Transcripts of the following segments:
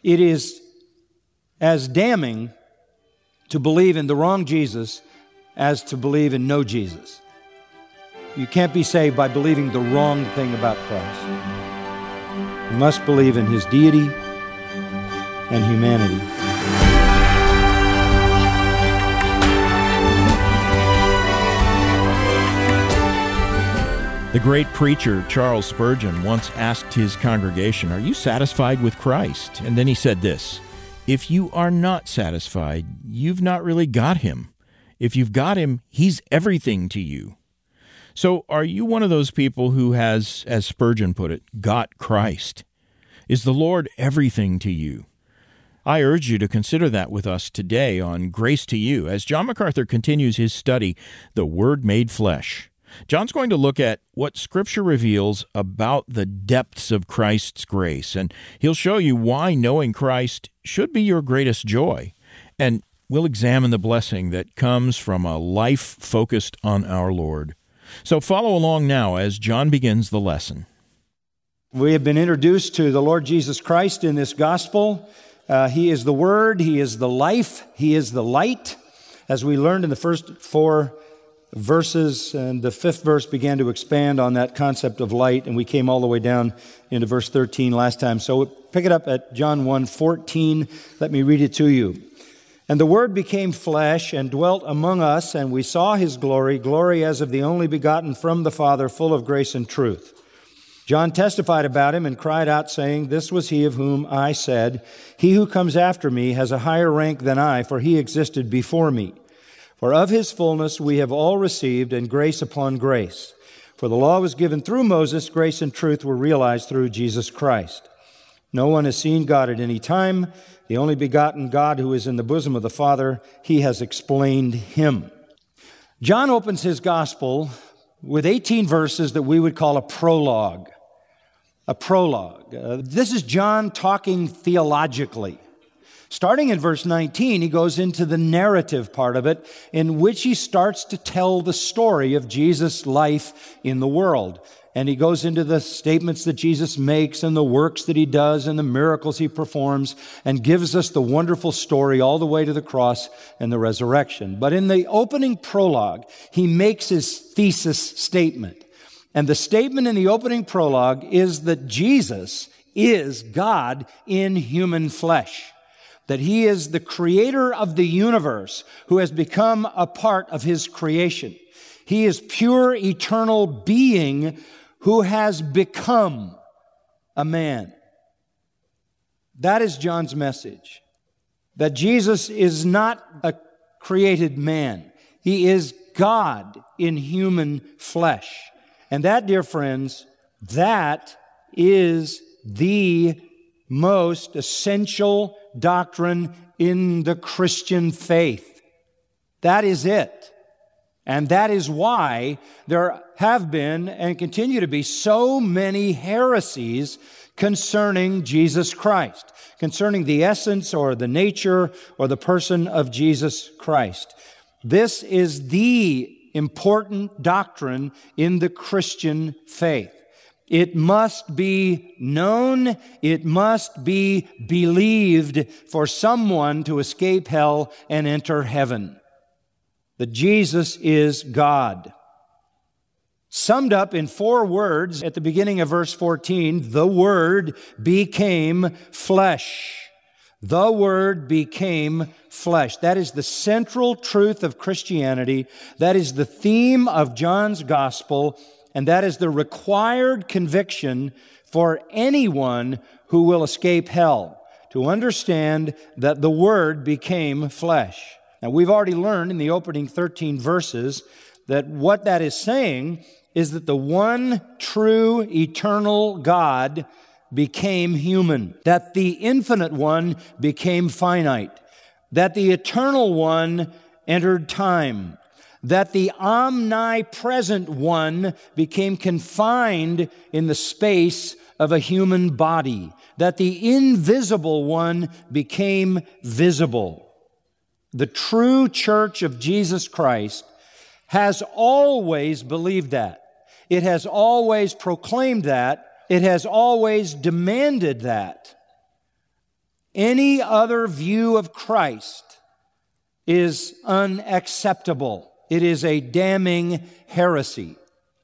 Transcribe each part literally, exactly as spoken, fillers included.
It is as damning to believe in the wrong Jesus as to believe in no Jesus. You can't be saved by believing the wrong thing about Christ. You must believe in His deity and humanity. The great preacher Charles Spurgeon once asked his congregation, "Are you satisfied with Christ?" And then he said this, "If you are not satisfied, you've not really got Him. If you've got Him, He's everything to you." So are you one of those people who has, as Spurgeon put it, got Christ? Is the Lord everything to you? I urge you to consider that with us today on Grace to You, as John MacArthur continues his study, The Word Made Flesh. John's going to look at what Scripture reveals about the depths of Christ's grace, and he'll show you why knowing Christ should be your greatest joy. And we'll examine the blessing that comes from a life focused on our Lord. So follow along now as John begins the lesson. We have been introduced to the Lord Jesus Christ in this gospel. Uh, he is the Word, He is the life, He is the light. As we learned in the first four verses, and the fifth verse began to expand on that concept of light, and we came all the way down into verse thirteen last time. So we'll pick it up at John one fourteen. Let me read it to you. "And the Word became flesh and dwelt among us, and we saw His glory, glory as of the only begotten from the Father, full of grace and truth. John testified about Him and cried out, saying, 'This was He of whom I said, He who comes after me has a higher rank than I, for He existed before me. For of His fullness we have all received, and grace upon grace. For the law was given through Moses, grace and truth were realized through Jesus Christ. No one has seen God at any time. The only begotten God who is in the bosom of the Father, He has explained Him.'" John opens his gospel with eighteen verses that we would call a prologue. A prologue. Uh, this is John talking theologically. Starting in verse nineteen, he goes into the narrative part of it, in which he starts to tell the story of Jesus' life in the world. And he goes into the statements that Jesus makes and the works that He does and the miracles He performs, and gives us the wonderful story all the way to the cross and the resurrection. But in the opening prologue, he makes his thesis statement. And the statement in the opening prologue is that Jesus is God in human flesh. That He is the creator of the universe who has become a part of His creation. He is pure, eternal being who has become a man. That is John's message. That Jesus is not a created man. He is God in human flesh. And that, dear friends, that is the most essential doctrine in the Christian faith. That is it. And that is why there have been and continue to be so many heresies concerning Jesus Christ, concerning the essence or the nature or the person of Jesus Christ. This is the important doctrine in the Christian faith. It must be known, it must be believed for someone to escape hell and enter heaven. That Jesus is God. Summed up in four words at the beginning of verse fourteen, the Word became flesh. The Word became flesh. That is the central truth of Christianity. That is the theme of John's gospel. And that is the required conviction for anyone who will escape hell, to understand that the Word became flesh. Now, we've already learned in the opening thirteen verses that what that is saying is that the one true eternal God became human, that the infinite one became finite, that the eternal one entered time, that the omnipresent one became confined in the space of a human body, that the invisible one became visible. The true church of Jesus Christ has always believed that. It has always proclaimed that. It has always demanded that. Any other view of Christ is unacceptable. It is a damning heresy.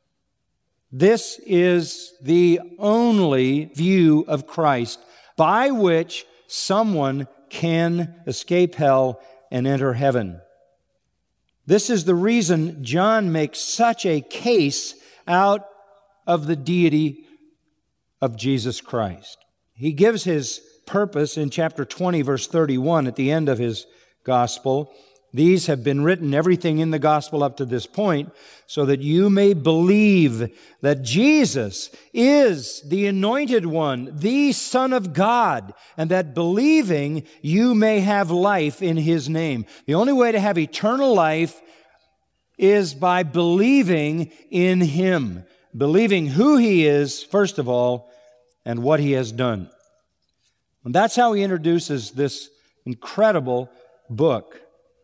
This is the only view of Christ by which someone can escape hell and enter heaven. This is the reason John makes such a case out of the deity of Jesus Christ. He gives his purpose in chapter twenty, verse thirty-one, at the end of his gospel. These have been written, everything in the gospel up to this point, so that you may believe that Jesus is the anointed one, the Son of God, and that believing you may have life in His name. The only way to have eternal life is by believing in Him, believing who He is, first of all, and what He has done. And that's how he introduces this incredible book.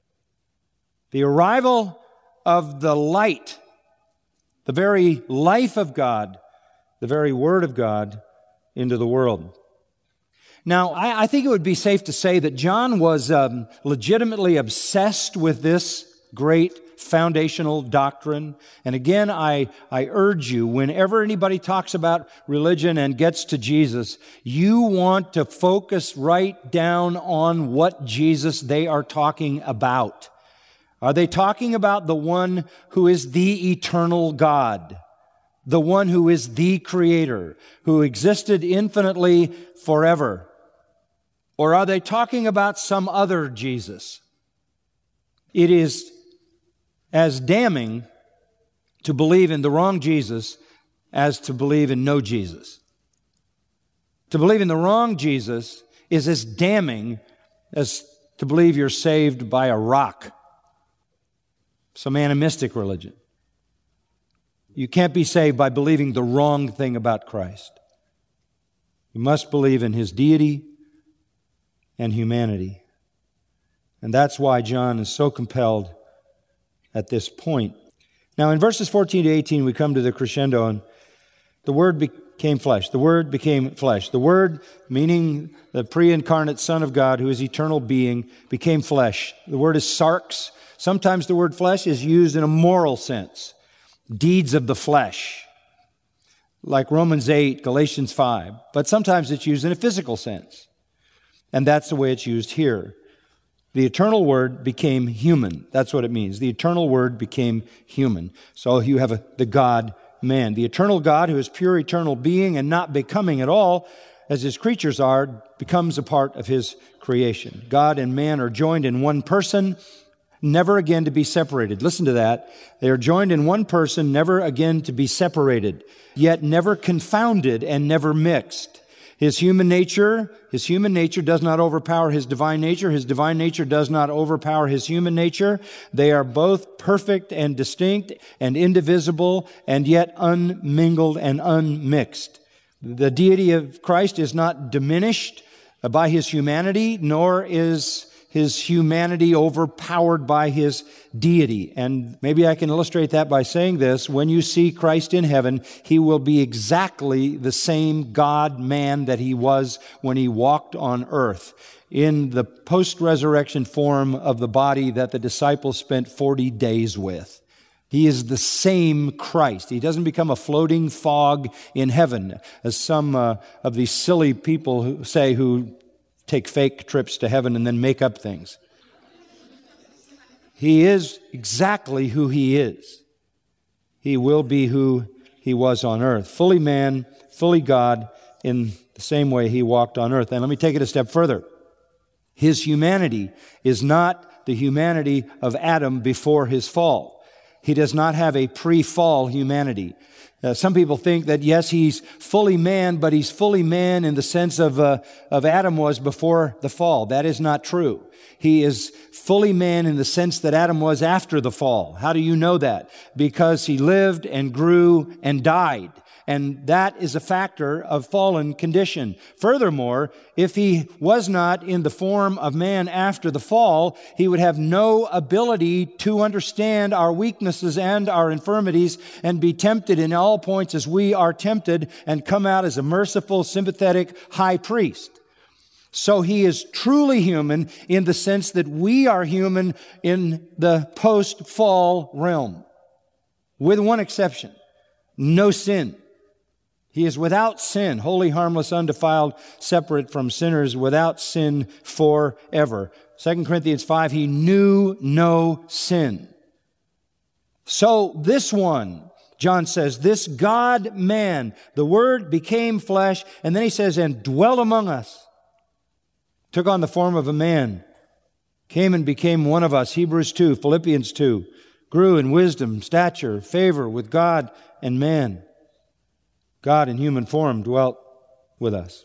The arrival of the light, the very life of God, the very Word of God into the world. Now, I, I think it would be safe to say that John was um, legitimately obsessed with this great foundational doctrine. And again, I, I urge you, whenever anybody talks about religion and gets to Jesus, you want to focus right down on what Jesus they are talking about. Are they talking about the one who is the eternal God, the one who is the Creator, who existed infinitely forever? Or are they talking about some other Jesus? It is as damning to believe in the wrong Jesus as to believe in no Jesus. To believe in the wrong Jesus is as damning as to believe you're saved by a rock, some animistic religion. You can't be saved by believing the wrong thing about Christ. You must believe in His deity and humanity. And that's why John is so compelled at this point. Now, in verses fourteen to eighteen, we come to the crescendo, and the Word became flesh. The Word became flesh. The Word, meaning the pre-incarnate Son of God, who is eternal being, became flesh. The word is sarx. Sometimes the word flesh is used in a moral sense. Deeds of the flesh, like Romans eight, Galatians five. But sometimes it's used in a physical sense. And that's the way it's used here. The eternal Word became human. That's what it means. The eternal Word became human. So you have a, the God-man. The eternal God, who is pure eternal being and not becoming at all, as His creatures are, becomes a part of His creation. God and man are joined in one person, never again to be separated. Listen to that. They are joined in one person, never again to be separated, yet never confounded and never mixed. His human nature, his human nature does not overpower His divine nature. His divine nature does not overpower His human nature. They are both perfect and distinct and indivisible and yet unmingled and unmixed. The deity of Christ is not diminished by His humanity, nor is His humanity overpowered by His deity. And maybe I can illustrate that by saying this. When you see Christ in heaven, He will be exactly the same God-man that He was when He walked on earth, in the post-resurrection form of the body that the disciples spent forty days with. He is the same Christ. He doesn't become a floating fog in heaven, as some uh, of these silly people who say who take fake trips to heaven and then make up things. He is exactly who He is. He will be who He was on earth. Fully man, fully God, in the same way He walked on earth. And let me take it a step further. His humanity is not the humanity of Adam before his fall. He does not have a pre-fall humanity. Uh, some people think that, yes, He's fully man, but He's fully man in the sense of, uh, of Adam was before the fall. That is not true. He is fully man in the sense that Adam was after the fall. How do you know that? Because he lived and grew and died. And that is a factor of fallen condition. Furthermore, if He was not in the form of man after the fall, He would have no ability to understand our weaknesses and our infirmities and be tempted in all points as we are tempted and come out as a merciful, sympathetic high priest. So he is truly human in the sense that we are human in the post-fall realm, with one exception: no sin. He is without sin, holy, harmless, undefiled, separate from sinners, without sin forever. Second Corinthians five, he knew no sin. So this one, John says, this God-man, the Word became flesh, and then he says, and dwelt among us. Took on the form of a man, came and became one of us. Hebrews two, Philippians two, grew in wisdom, stature, favor with God and man. God in human form dwelt with us.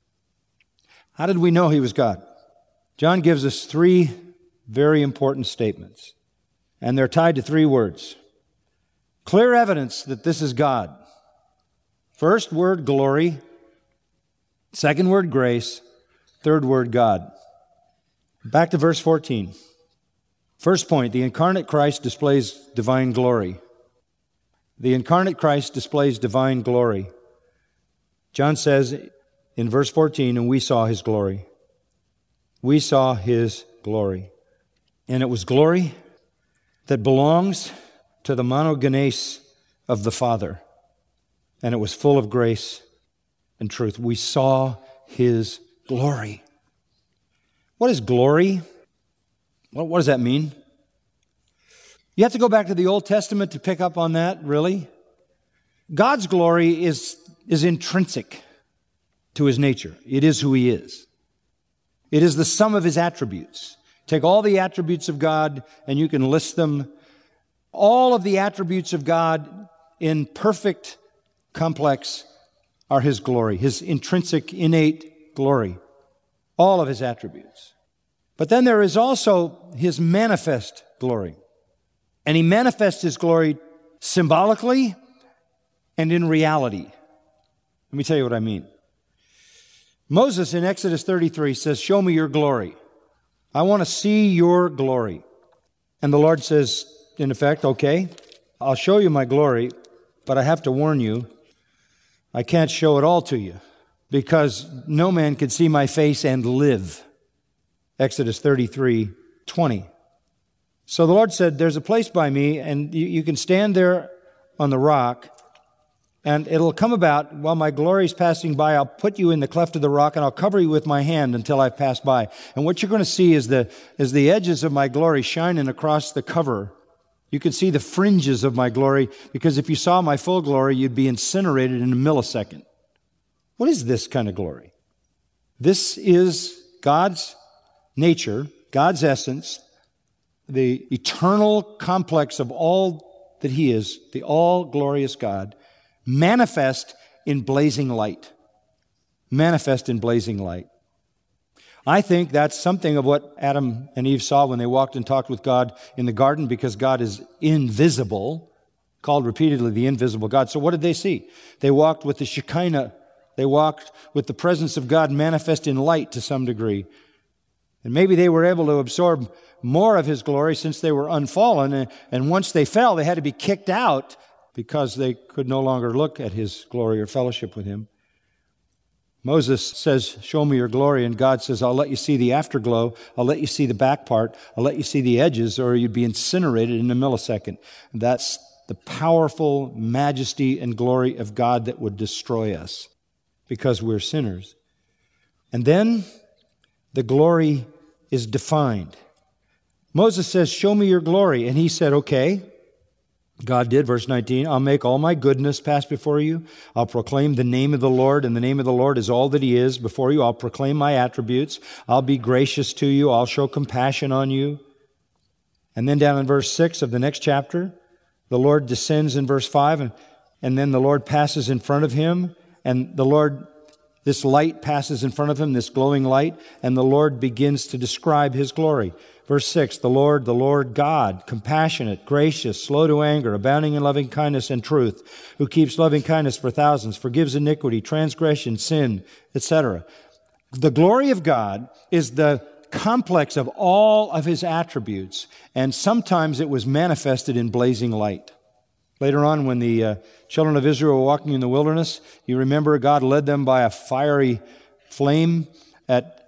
How did we know he was God? John gives us three very important statements, and they're tied to three words. Clear evidence that this is God. First word, glory. Second word, grace. Third word, God. Back to verse fourteen. First point, the incarnate Christ displays divine glory. The incarnate Christ displays divine glory. John says in verse fourteen, and we saw his glory. We saw his glory. And it was glory that belongs to the monogenes of the Father. And it was full of grace and truth. We saw his glory. What is glory? Well, what does that mean? You have to go back to the Old Testament to pick up on that, really. God's glory is, is intrinsic to his nature. It is who he is. It is the sum of his attributes. Take all the attributes of God and you can list them. All of the attributes of God in perfect complex are his glory, his intrinsic, innate glory. All of his attributes. But then there is also his manifest glory. And he manifests his glory symbolically and in reality. Let me tell you what I mean. Moses in Exodus thirty-three says, show me your glory. I want to see your glory. And the Lord says, in effect, okay, I'll show you my glory, but I have to warn you, I can't show it all to you, because no man can see my face and live. Exodus thirty-three twenty. So the Lord said, there's a place by me, and you, you can stand there on the rock, and it'll come about, while my glory is passing by, I'll put you in the cleft of the rock, and I'll cover you with my hand until I've passed by. And what you're going to see is the, is the edges of my glory shining across the cover. You can see the fringes of my glory, because if you saw my full glory, you'd be incinerated in a millisecond. What is this kind of glory? This is God's nature, God's essence, the eternal complex of all that he is, the all-glorious God, manifest in blazing light. Manifest in blazing light. I think that's something of what Adam and Eve saw when they walked and talked with God in the garden, because God is invisible, called repeatedly the invisible God. So what did they see? They walked with the Shekinah. They walked with the presence of God manifest in light to some degree. And maybe they were able to absorb more of his glory since they were unfallen. And, and once they fell, they had to be kicked out because they could no longer look at his glory or fellowship with him. Moses says, show me your glory. And God says, I'll let you see the afterglow. I'll let you see the back part. I'll let you see the edges, or you'd be incinerated in a millisecond. That's the powerful majesty and glory of God that would destroy us because we're sinners. And then the glory is defined. Moses says, show me your glory. And he said, okay. God did, verse nineteen, I'll make all my goodness pass before you. I'll proclaim the name of the Lord, and the name of the Lord is all that he is before you. I'll proclaim my attributes. I'll be gracious to you. I'll show compassion on you. And then down in verse six of the next chapter, the Lord descends in verse five, and, and then the Lord passes in front of him, and the Lord, this light passes in front of him, this glowing light, and the Lord begins to describe his glory. Verse six, the Lord, the Lord God, compassionate, gracious, slow to anger, abounding in loving kindness and truth, who keeps loving kindness for thousands, forgives iniquity, transgression, sin, et cetera. The glory of God is the complex of all of his attributes, and sometimes it was manifested in blazing light. Later on, when the uh, children of Israel were walking in the wilderness, you remember God led them by a fiery flame at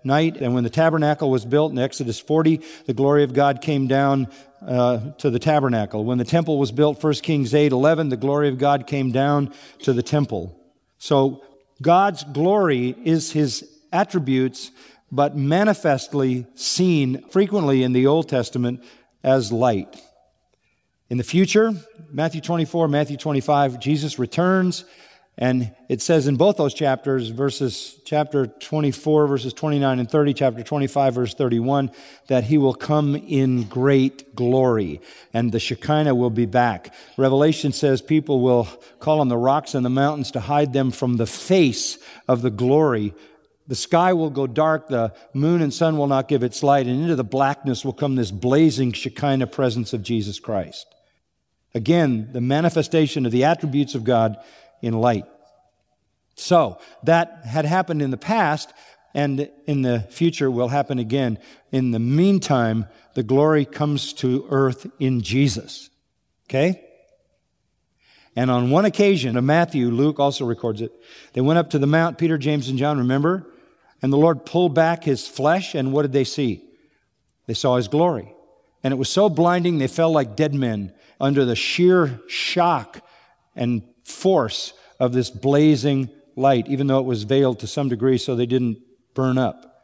night. And when the tabernacle was built in Exodus forty, the glory of God came down uh, to the tabernacle. When the temple was built, First Kings eight eleven, the glory of God came down to the temple. So God's glory is His attributes, but manifestly seen frequently in the Old Testament as light. In the future, Matthew twenty-four, Matthew twenty-five, Jesus returns, and it says in both those chapters, verses chapter twenty-four, verses twenty-nine and thirty, chapter twenty-five, verse thirty-one, that He will come in great glory, and the Shekinah will be back. Revelation says people will call on the rocks and the mountains to hide them from the face of the glory. The sky will go dark, the moon and sun will not give its light, and into the blackness will come this blazing Shekinah presence of Jesus Christ. Again, the manifestation of the attributes of God in light. So, that had happened in the past, and in the future will happen again. In the meantime, the glory comes to earth in Jesus. Okay? And on one occasion, in Matthew, Luke also records it, they went up to the mount, Peter, James, and John, remember? And the Lord pulled back His flesh, and what did they see? They saw His glory. And it was so blinding, they fell like dead men under the sheer shock and force of this blazing light, even though it was veiled to some degree so they didn't burn up.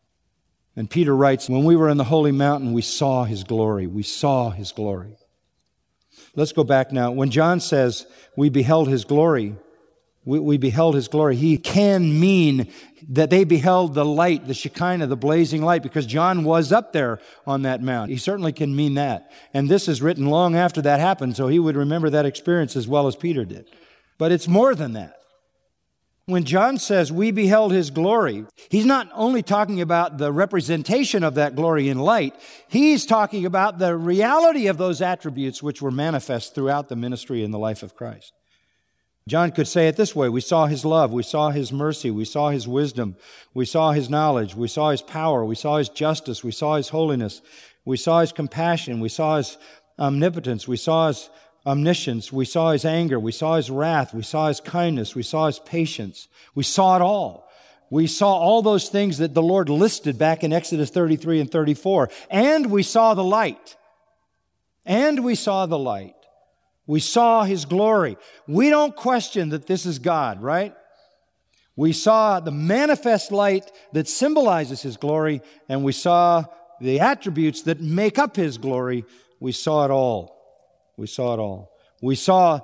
And Peter writes, when we were in the holy mountain, we saw His glory. We saw His glory. Let's go back now. When John says we beheld His glory, we, we beheld His glory, he can mean that they beheld the light, the Shekinah, the blazing light, because John was up there on that mount. He certainly can mean that. And this is written long after that happened, so he would remember that experience as well as Peter did. But it's more than that. When John says we beheld His glory, he's not only talking about the representation of that glory in light, he's talking about the reality of those attributes which were manifest throughout the ministry and the life of Christ. John could say it this way: we saw His love, we saw His mercy, we saw His wisdom, we saw His knowledge, we saw His power, we saw His justice, we saw His holiness, we saw His compassion, we saw His omnipotence, we saw His omniscience, we saw His anger, we saw His wrath, we saw His kindness, we saw His patience. We saw it all. We saw all those things that the Lord listed back in Exodus thirty-three and thirty-four. And we saw the light. And we saw the light. We saw His glory. We don't question that this is God, right? We saw the manifest light that symbolizes His glory, and we saw the attributes that make up His glory. We saw it all. We saw it all. We saw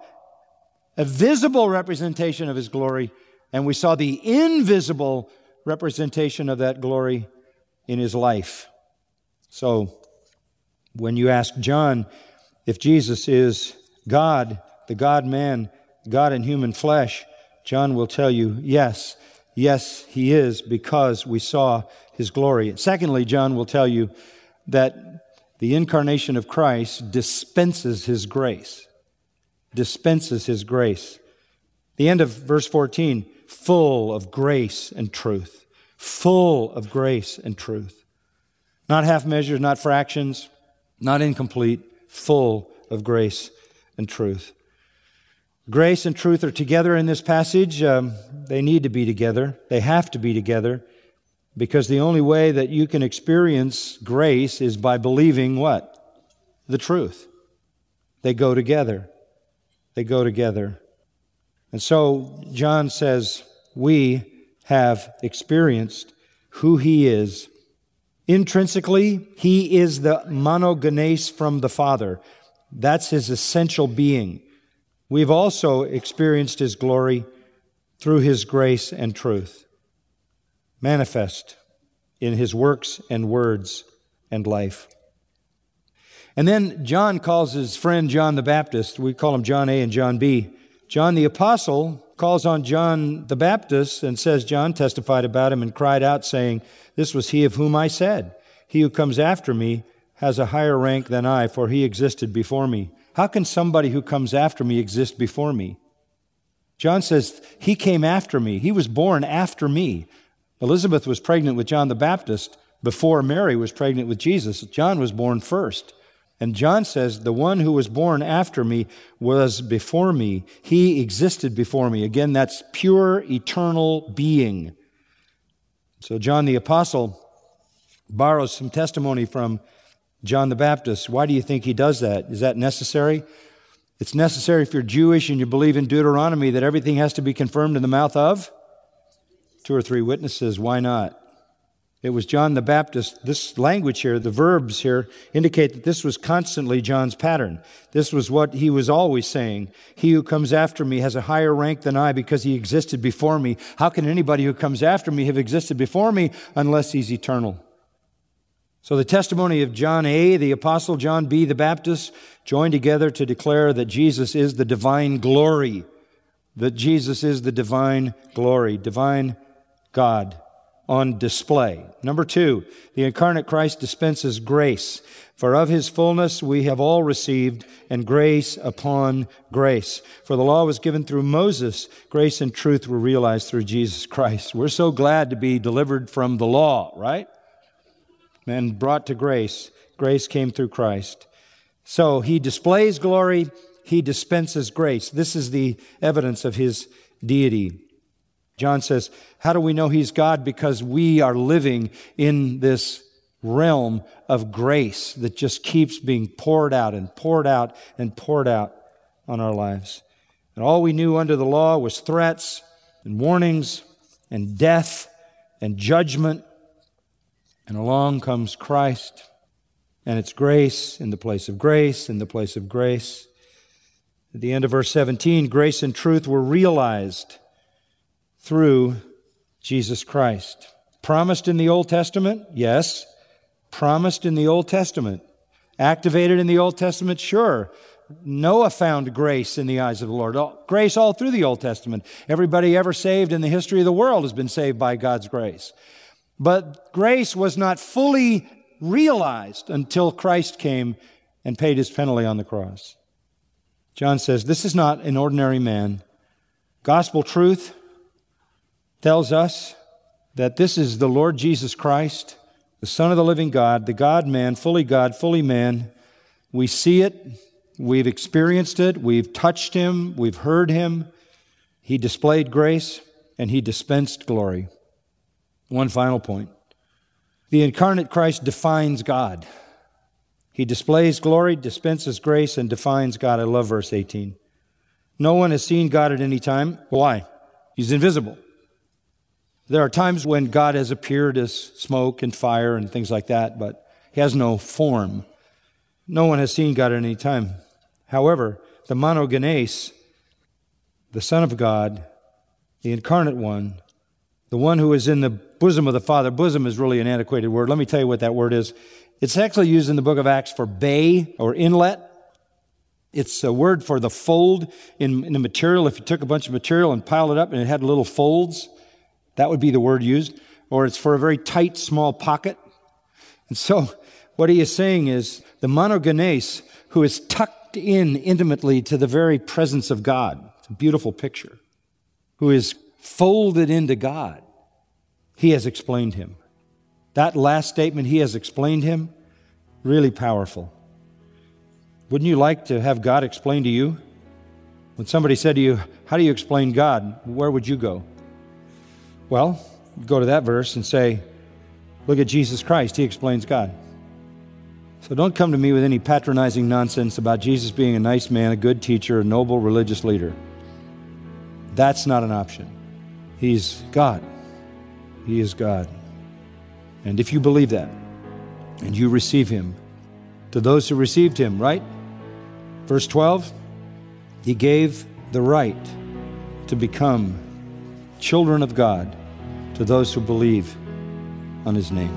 a visible representation of His glory, and we saw the invisible representation of that glory in His life. So, when you ask John if Jesus is God, the God-man, God in human flesh, John will tell you, yes, yes, He is, because we saw His glory. Secondly, John will tell you that the incarnation of Christ dispenses His grace. Dispenses His grace. The end of verse fourteen, full of grace and truth. Full of grace and truth. Not half measures, not fractions, not incomplete, full of grace and truth. Grace and truth are together in this passage. Um, they need to be together. They have to be together, because the only way that you can experience grace is by believing what? The truth. They go together. They go together. And so John says, we have experienced who He is. Intrinsically, He is the monogenes from the Father. That's His essential being. We've also experienced His glory through His grace and truth, manifest in His works and words and life. And then John calls his friend John the Baptist. We call him John A and John B. John the Apostle calls on John the Baptist and says, John testified about him and cried out, saying, this was he of whom I said, he who comes after me has a higher rank than I, for he existed before me. How can somebody who comes after me exist before me? John says, he came after me. He was born after me. Elizabeth was pregnant with John the Baptist before Mary was pregnant with Jesus. John was born first. And John says, the one who was born after me was before me. He existed before me. Again, that's pure, eternal being. So John the Apostle borrows some testimony from John the Baptist. Why do you think he does that? Is that necessary? It's necessary if you're Jewish and you believe in Deuteronomy that everything has to be confirmed in the mouth of two or three witnesses. Why not? It was John the Baptist. This language here, the verbs here, indicate that this was constantly John's pattern. This was what he was always saying. He who comes after me has a higher rank than I because he existed before me. How can anybody who comes after me have existed before me unless he's eternal? So the testimony of John A., the Apostle, John B., the Baptist, joined together to declare that Jesus is the divine glory. That Jesus is the divine glory, divine God on display. Number two, the incarnate Christ dispenses grace. For of his fullness we have all received, and grace upon grace. For the law was given through Moses, grace and truth were realized through Jesus Christ. We're so glad to be delivered from the law, right? And brought to grace. Grace came through Christ. So he displays glory, he dispenses grace. This is the evidence of his deity. John says, how do we know he's God? Because we are living in this realm of grace that just keeps being poured out and poured out and poured out on our lives. And all we knew under the law was threats and warnings and death and judgment. And along comes Christ, and it's grace in the place of grace, in the place of grace. At the end of verse seventeen, grace and truth were realized through Jesus Christ. Promised in the Old Testament? Yes. Promised in the Old Testament. Activated in the Old Testament? Sure. Noah found grace in the eyes of the Lord. Grace all through the Old Testament. Everybody ever saved in the history of the world has been saved by God's grace. But grace was not fully realized until Christ came and paid his penalty on the cross. John says, this is not an ordinary man. Gospel truth tells us that this is the Lord Jesus Christ, the Son of the living God, the God-man, fully God, fully man. We see it, we've experienced it, we've touched him, we've heard him. He displayed grace and he dispensed glory. One final point. The incarnate Christ defines God. He displays glory, dispenses grace, and defines God. I love verse eighteen. No one has seen God at any time. Why? He's invisible. There are times when God has appeared as smoke and fire and things like that, but he has no form. No one has seen God at any time. However, the monogenes, the Son of God, the incarnate one, the one who is in the bosom of the Father. Bosom is really an antiquated word. Let me tell you what that word is. It's actually used in the book of Acts for bay or inlet. It's a word for the fold in, in the material. If you took a bunch of material and piled it up and it had little folds, that would be the word used. Or it's for a very tight, small pocket. And so what he is saying is the monogenes who is tucked in intimately to the very presence of God. It's a beautiful picture. Who is folded into God. He has explained him. That last statement, he has explained him, really powerful. Wouldn't you like to have God explain to you? When somebody said to you, how do you explain God? Where would you go? Well, go to that verse and say, look at Jesus Christ. He explains God. So don't come to me with any patronizing nonsense about Jesus being a nice man, a good teacher, a noble religious leader. That's not an option. He's God. He is God. And if you believe that, and you receive him, to those who received him, right? Verse twelve, he gave the right to become children of God to those who believe on his name.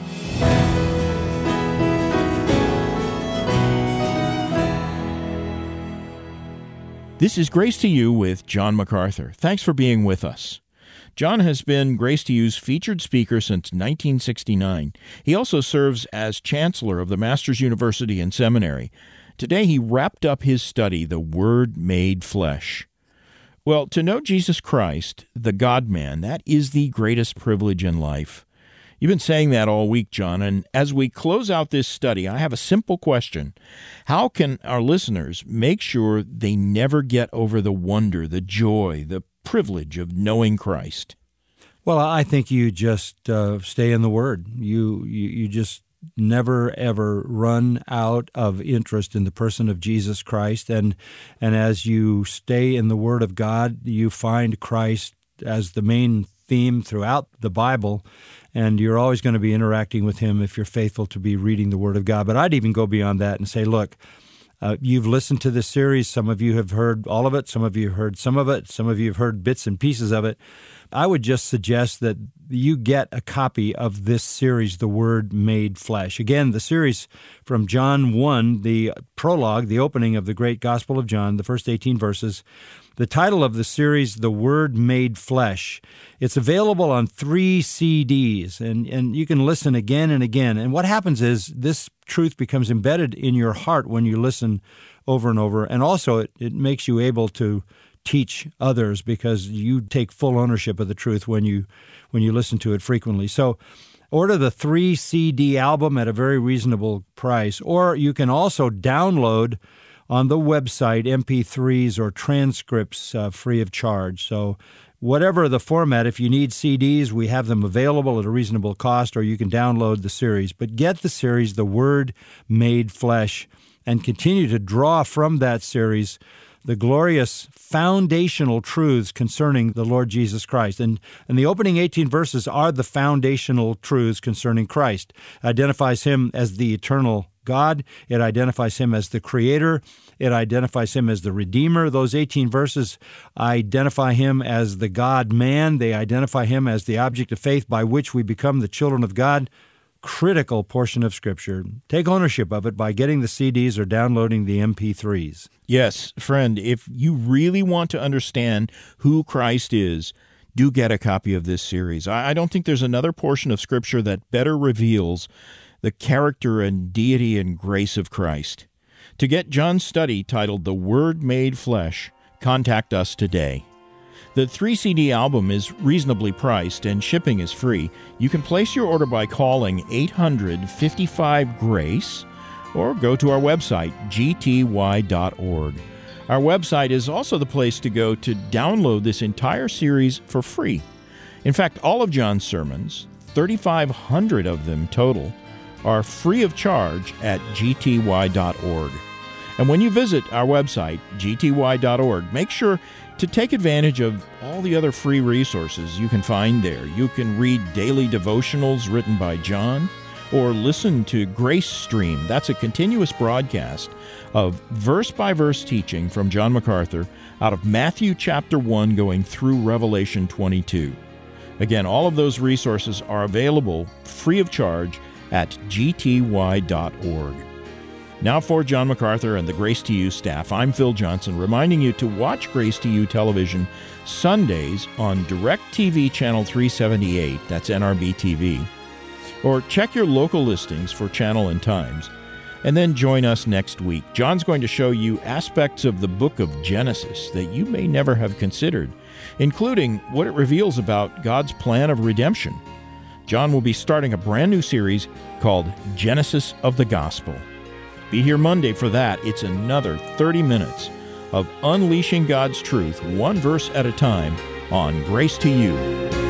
This is Grace to You with John MacArthur. Thanks for being with us. John has been Grace to You's featured speaker since nineteen sixty-nine. He also serves as chancellor of the Masters University and Seminary. Today he wrapped up his study, The Word Made Flesh. Well, to know Jesus Christ, the God-man, that is the greatest privilege in life. You've been saying that all week, John, and as we close out this study, I have a simple question. How can our listeners make sure they never get over the wonder, the joy, the privilege of knowing Christ? Well, I think you just uh, stay in the Word. You, you you just never, ever run out of interest in the person of Jesus Christ. And, and as you stay in the Word of God, you find Christ as the main theme throughout the Bible, and you're always going to be interacting with Him if you're faithful to be reading the Word of God. But I'd even go beyond that and say, look, Uh, you've listened to this series. Some of you have heard all of it. Some of you have heard some of it. Some of you have heard bits and pieces of it. I would just suggest that you get a copy of this series, The Word Made Flesh. Again, the series from John one, the prologue, the opening of the great Gospel of John, the first eighteen verses. The title of the series, The Word Made Flesh. It's available on three C Ds, and, and you can listen again and again. And what happens is this truth becomes embedded in your heart when you listen over and over. And also it, it makes you able to teach others because you take full ownership of the truth when you when you listen to it frequently. So order the three C D album at a very reasonable price, or you can also download on the website M P threes or transcripts uh, free of charge. So whatever the format, if you need C Ds, we have them available at a reasonable cost, or you can download the series. But get the series, The Word Made Flesh, and continue to draw from that series the glorious foundational truths concerning the Lord Jesus Christ. And, and the opening eighteen verses are the foundational truths concerning Christ. It identifies Him as the eternal God. It identifies Him as the Creator. It identifies Him as the Redeemer. Those eighteen verses identify Him as the God-man. They identify Him as the object of faith by which we become the children of God. Critical portion of Scripture. Take ownership of it by getting the C Ds or downloading the M P threes. Yes, friend, if you really want to understand who Christ is, do get a copy of this series. I don't think there's another portion of Scripture that better reveals the character and deity and grace of Christ. To get John's study titled The Word Made Flesh, contact us today. The three C D album is reasonably priced and shipping is free. You can place your order by calling eight hundred, fifty-five, GRACE or go to our website, G T Y dot org. Our website is also the place to go to download this entire series for free. In fact, all of John's sermons, thirty-five hundred of them total, are free of charge at G T Y dot org. And when you visit our website, G T Y dot org, make sure to take advantage of all the other free resources you can find there. You can read daily devotionals written by John, or listen to Grace Stream. That's a continuous broadcast of verse-by-verse teaching from John MacArthur out of Matthew chapter one going through Revelation twenty-two. Again, all of those resources are available free of charge at G T Y dot org. Now for John MacArthur and the Grace to You staff, I'm Phil Johnson, reminding you to watch Grace to You television Sundays on DirecTV Channel three seventy-eight, that's N R B T V, or check your local listings for channel and times, and then join us next week. John's going to show you aspects of the book of Genesis that you may never have considered, including what it reveals about God's plan of redemption. John will be starting a brand new series called Genesis of the Gospel. Be here Monday for that. It's another thirty minutes of unleashing God's truth, one verse at a time, on Grace to You.